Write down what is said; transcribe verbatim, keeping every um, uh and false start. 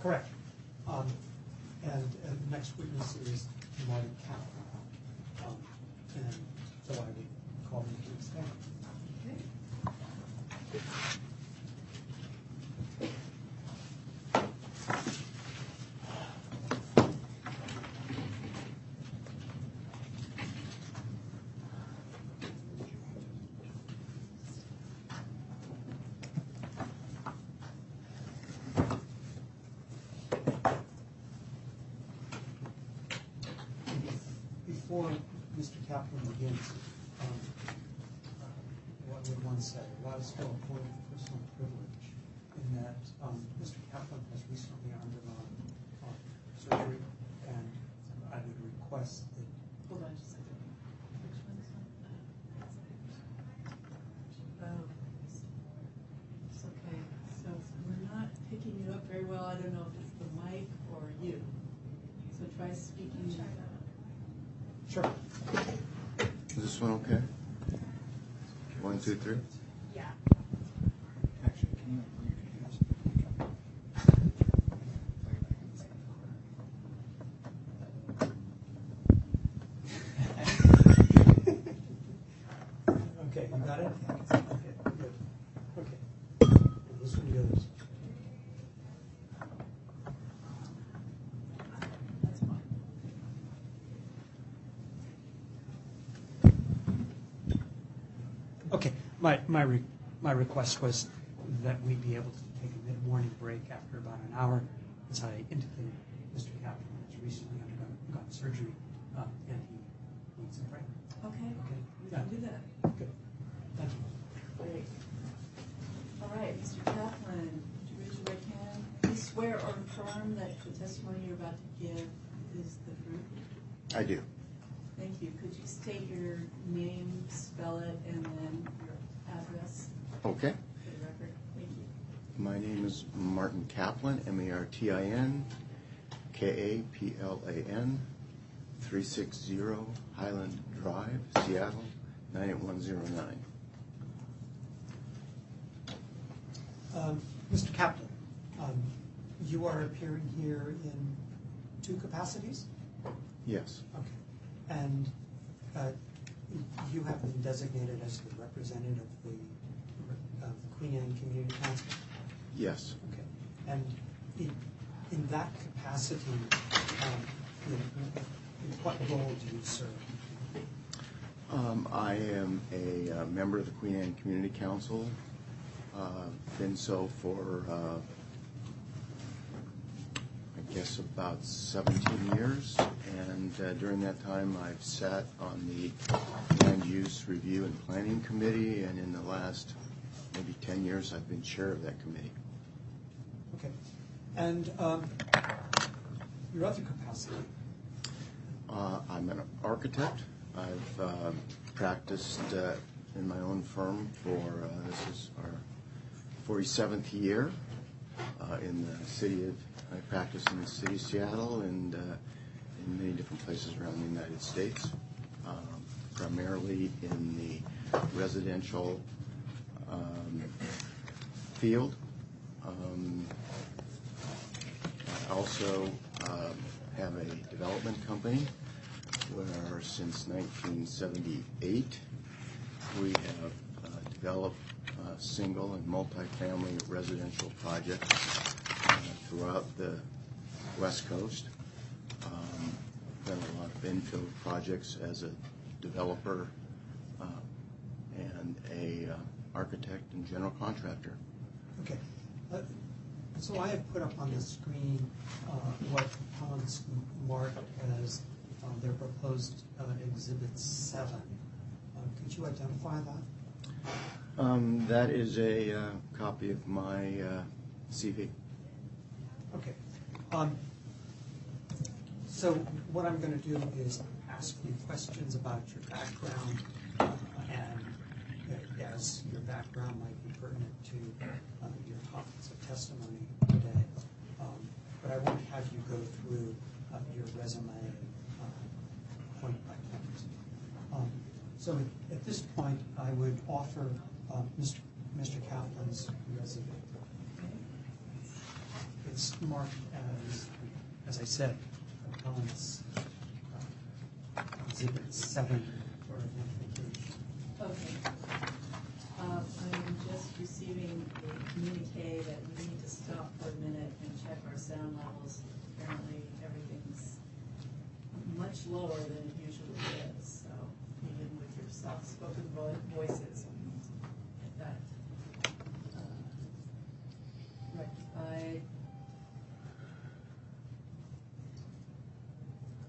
Correct. Um, and, and the next witness is Marty Kaplan. Um, and so I would call him to the stand. Before Mister Kaplan begins, um, uh, what would one say? Allow us to avoid personal privilege in that um, Mister Kaplan has recently undergone uh, surgery, and I would request that. Hold on just a second. Which one is one? Oh, it's okay. So we're not picking you up very well. I don't know if it's the mic or you. So try speaking. Sure. Is this one okay? One, two, three? Yeah. Actually, can you, you can use Okay, you got it? Okay, good. Okay. And this one goes. That's fine. Okay, my, my, re- my request was that we be able to take a mid-morning break after about an hour. As I indicated, Mister Kaplan has recently undergone gone surgery, uh, and he needs a break. Okay. Okay. We Yeah. can do that. Good. Thank you. Great. All right, Mister Kaplan, would you raise your right hand? Please swear or affirm that the testimony you're about to give is the truth. I do. Thank you. Could you state your name, spell it, and then your address Okay. for the record? Thank you. My name is Martin Kaplan, M A R T I N, K A P L A N, three sixty Highland Drive, Seattle, nine eight one zero nine. Um, Mister Kaplan, um, you are appearing here in two capacities? Yes. Okay. And uh, you have been designated as the representative of the, of the Queen Anne Community Council? Yes. Okay. And in, in that capacity, um, in, in what role do you serve? Um, I am a uh, member of the Queen Anne Community Council. Uh, been so for, uh, I guess, about seventeen years. And uh, during that time, I've sat on the Land Use Review and Planning Committee. And in the last maybe ten years, I've been chair of that committee. Okay. And um, your other capacity? Uh, I'm an architect. I've uh, practiced uh, in my own firm for, uh, this is our forty-seventh year uh, in the city of, I practice in the city of Seattle and uh, in many different places around the United States, um, primarily in the residential um, field. Um, I also um, have a development company where since nineteen seventy-eight we have uh, developed uh, single and multi-family residential projects uh, throughout the West Coast. Um, done a lot of infill projects as a developer uh, and a uh, architect and general contractor. Okay. Uh, so I have put up on the screen uh, what Hans marked as uh, their proposed uh, Exhibit seven. Uh, could you identify that? Um, that is a uh, copy of my uh, C V. Okay. Um, so what I'm going to do is ask you questions about your background, uh, and uh, as your background might be pertinent to uh, your topics of testimony today. Um, but I won't have you go through uh, your resume uh, point by point. Um, so at, at this point, I would offer uh, Mister Mister Kaplan's resume. It's marked as, as I said, Helen's uh, exhibit seven for identification. Okay. Um, I'm just receiving a communique that we need to stop for a minute and check our sound levels. Apparently, everything's much lower than it usually is, so even with your soft-spoken vo- voices,